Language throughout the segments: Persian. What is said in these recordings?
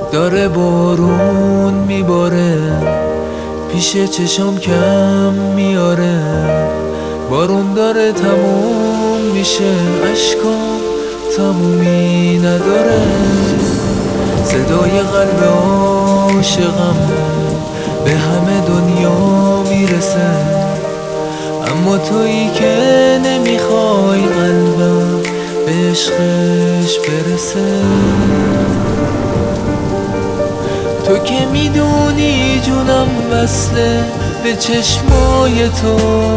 داره بارون میباره، پیش چشم کم میاره. بارون داره تموم میشه، عشقام تمومی نداره. صدای قلب عاشقم به همه دنیا میرسه، اما تویی که نمیخوای قلبم به عشقش برسه. تو که میدونی جونم وصله به چشمای تو،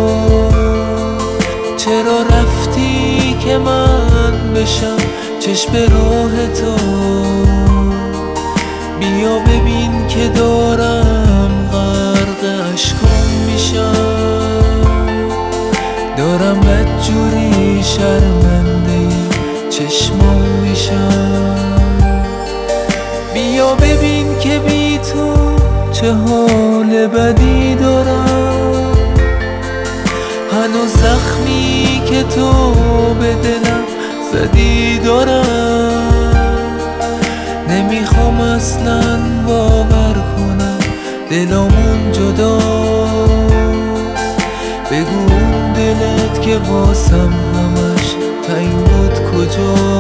چرا رفتی که من بشم چشم راه تو؟ بیا ببین که دارم غرق اشکام میشم، دارم بدجوری شرمنده چشمام میشم. بیا ببین که بی تو چه حال بدی دارم، هنوز زخمی که تو به دلم زدی دارم. نمیخوام اصلا باور کنم دلمون جدا، بگو اون دلت که واسم همش تنگ بود کجا؟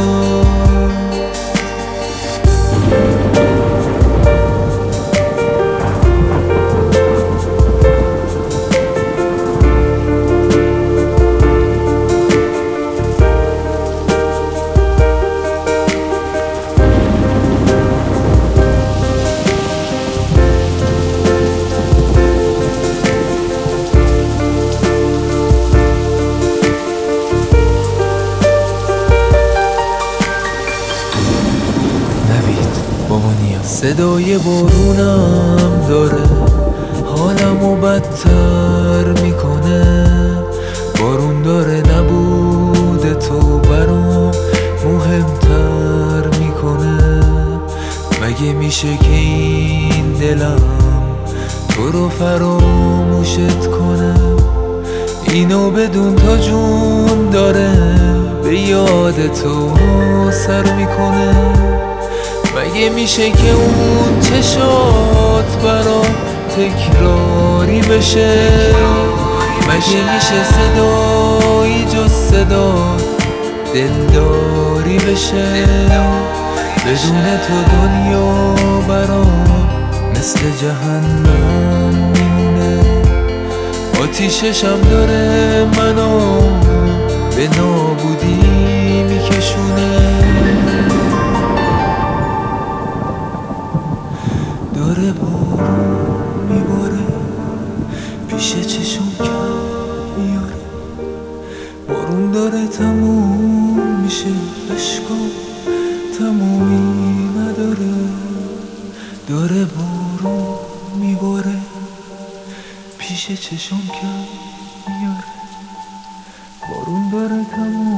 صدای بارونم داره حالمو بدتر میکنه. بارون داره نبود تو برام مهمتر میکنه. مگه میشه که این دلم تو رو فراموشت کنه؟ اینو بدون تا جون داره به یاد تو سر میکنه. مگه میشه که اون چشات برام تکراری بشه؟ مگه میشه صدایی جز صدا دلداری بشه؟ بدون تو دنیا برام مثل جهنم میمونه. آتیششم داره منو به نابودی میکشونه. داره بارون میباره، پیش چشم کم میاره. بارون داره تموم میشه، عشقام تمومی نداره. داره بارون میباره، پیش چشم کم میاره. بارون داره تموم